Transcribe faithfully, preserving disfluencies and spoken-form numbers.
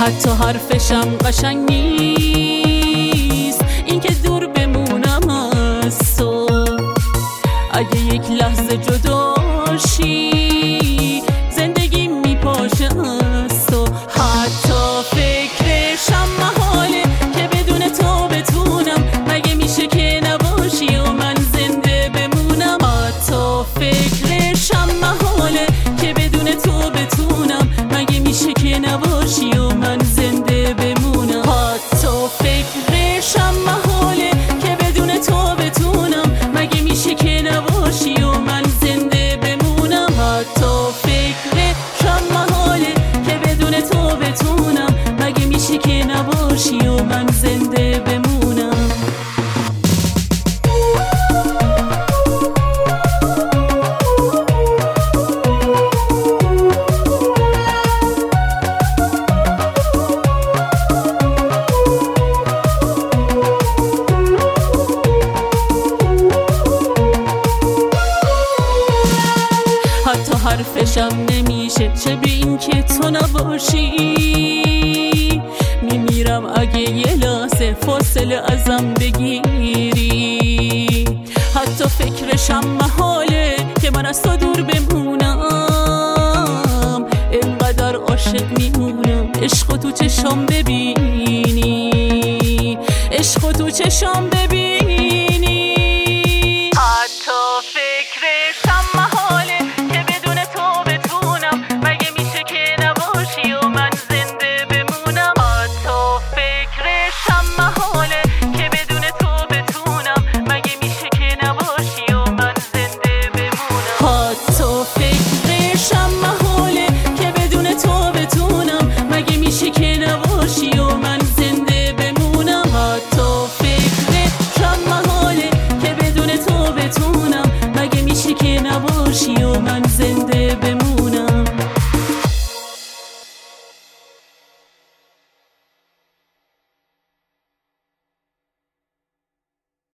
حتی حرفشم قشنگ نیست، این که دور بمونم از تو. اگه یک لحظه جداشی زندگی میپاشه از تو. حتی فکرشم محاله که بدون تو بتونم، مگه میشه که نباشی و من زنده بمونم. حتی فکرشم محاله که بدون تو بتونم، مگه میشه که نباشی و من زنده بمونم. حتی فکرشم محاله که بدون تو بتونم، مگه میشه که نباشی و من زنده بمونم. حتی فکرشم محاله که بدون تو بتونم، مگه میشه که نباشی و من زنده بمونم. حتی حرفشم نمیشه چه به این که تو نباشی. میمیرم اگه یه لحظه فاصله ازم بگیری. حتی فکرشم محاله که من از تو دور بمونم. اینقدر عاشق میمونم عشق تو چشام ببینی، عشق تو چشام ببینی. حتی فکرشم محاله که بدون تو بتونم، مگه میشه که نباشی و من زنده بمونم. حتی فکرشم محاله که بدون تو بتونم، مگه میشه که نباشی و من زنده بمونم. حتی فکرشم محاله که بدون تو بتونم، مگه میشه که نباشی و من زنده بمونم. حتی فکرشم محاله که بدون تو بتونم، مگه میشه که نباشی و من زنده بمونم.